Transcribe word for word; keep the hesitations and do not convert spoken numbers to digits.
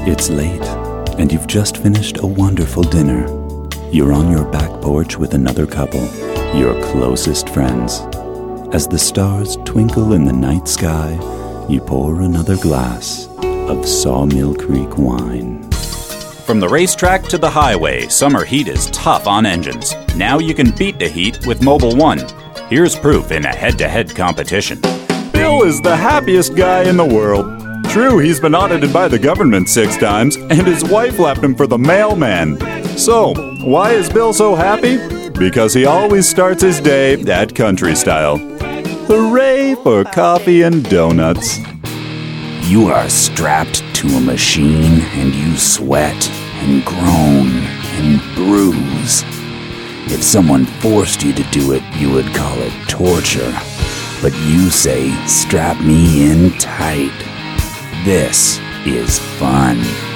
It's late, and you've just finished a wonderful dinner. You're on your back porch with another couple, your closest friends. As the stars twinkle in the night sky, you pour another glass of Sawmill Creek wine. From the racetrack to the highway, summer heat is tough on engines. Now you can beat the heat with Mobil one. Here's proof in a head-to-head competition. Bill is the happiest guy in the world. True, he's been audited by the government six times, and his wife left him for the mailman. So, why is Bill so happy? Because he always starts his day at country style. Hooray for coffee and donuts. You are strapped to a machine, and you sweat and groan and bruise. If someone forced you to do it, you would call it torture. But you say, strap me in tight. This is fun.